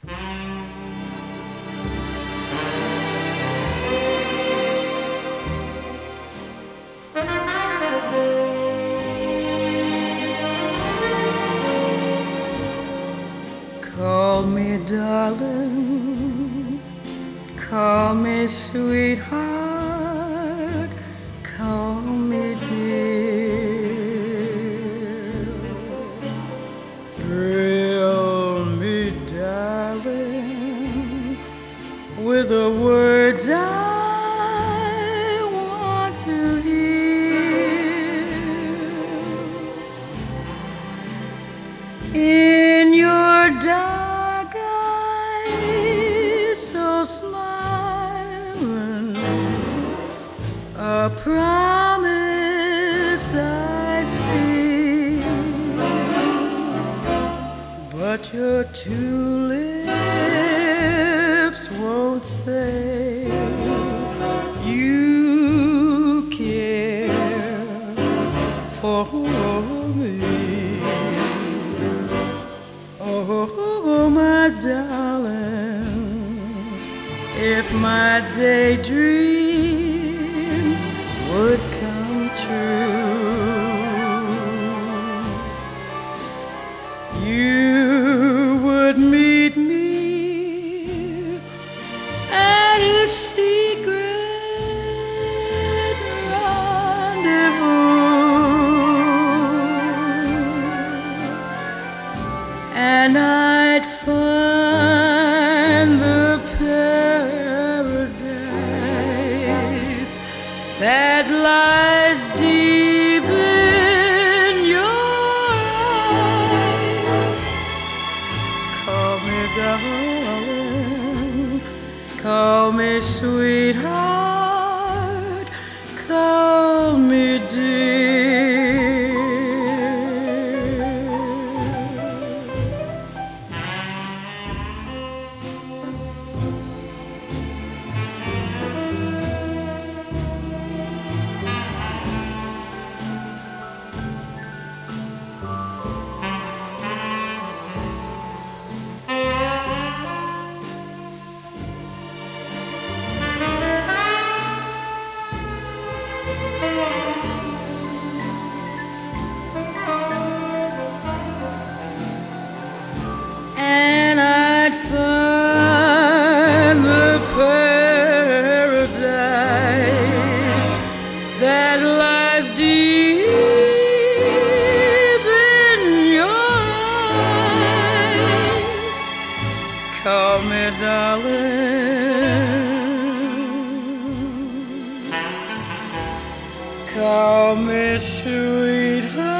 Call me darling, call me sweetheart, call me dear. Thrill me, darling, with the words I want to hear. In your dark eyes, so smiling, a promise I see, but your two lips won't say you care for me. Oh, my darling, if my daydreams would come true, you would meet me at a secret rendezvous, and I'd find the paradise that lies deep in your eyes. Call me darling, call me sweetheart, call me dear. And I'd find the paradise that lies deep in your eyes. Call me darling, call me sweetheart.